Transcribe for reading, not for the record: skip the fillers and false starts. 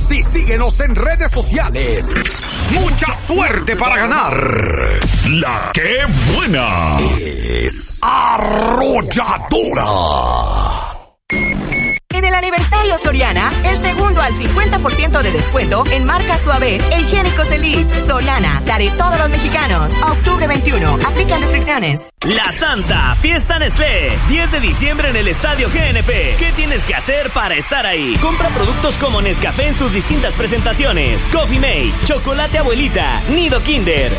y síguenos en redes sociales. ¡Mucha suerte para ganar! La que buena es arrolladora. En el aniversario Soriana, el segundo al 50% de descuento en marca Suave e Higiénicos Elite. Soriana, la de todos los mexicanos. A octubre 21, aplican restricciones. La Santa Fiesta Nestlé, 10 de diciembre en el Estadio GNP. ¿Qué tienes que hacer para estar ahí? Compra productos como Nescafé en sus distintas presentaciones, Coffee Mate, Chocolate Abuelita, Nido Kinder,